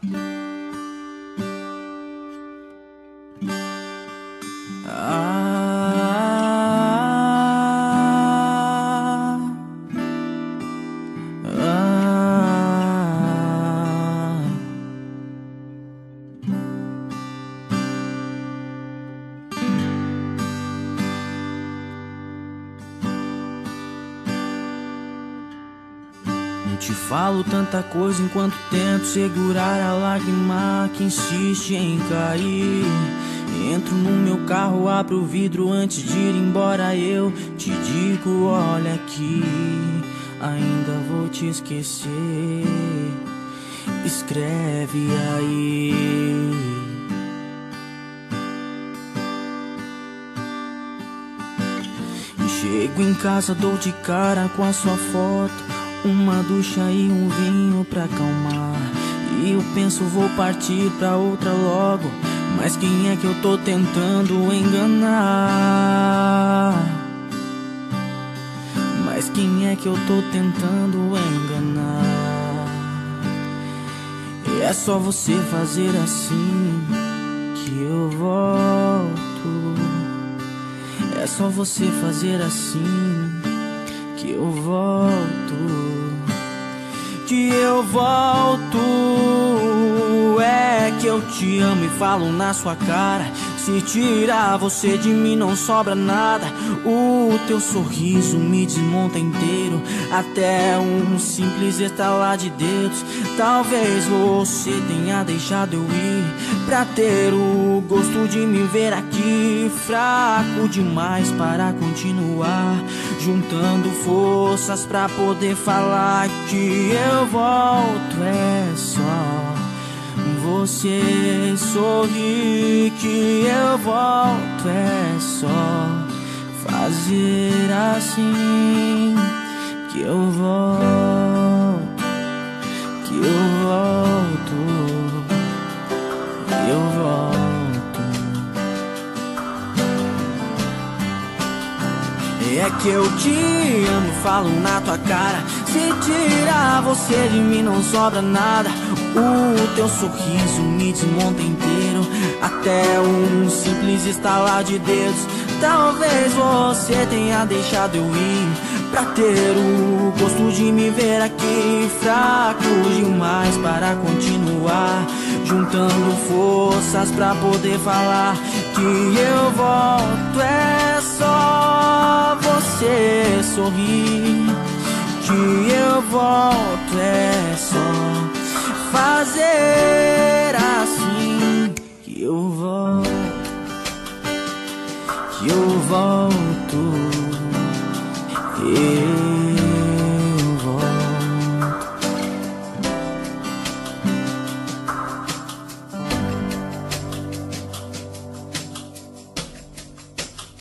Te falo tanta coisa enquanto tento segurar a lágrima que insiste em cair. Entro no meu carro, abro o vidro antes de ir embora. Eu te digo, olha aqui, ainda vou te esquecer. Escreve aí. Chego em casa, dou de cara com a sua foto, uma ducha e um vinho pra acalmar. E eu penso, vou partir pra outra logo, mas quem é que eu tô tentando enganar? Mas quem é que eu tô tentando enganar? E é só você fazer assim que eu volto. É só você fazer assim que eu volto. Que eu volto. É que eu te amo e falo na sua cara. Se tirar você de mim não sobra nada. O teu sorriso me desmonta inteiro, até um simples estalar de dedos. Talvez você tenha deixado eu ir pra ter o gosto de me ver aqui, fraco demais para continuar, juntando forças pra poder falar que eu volto. É só você sorrir que eu volto. É só fazer assim que eu volto. Que eu volto. Que eu volto. É que eu te amo, falo na tua cara. Se tirar você de mim não sobra nada. O teu sorriso me desmonta inteiro, até um simples estalar de dedos. Talvez você tenha deixado eu ir pra ter o gosto de me ver aqui, fraco demais para continuar, juntando forças pra poder falar que eu volto. É só você sorrir que eu volto. É só fazer assim que eu volto. Que eu volto.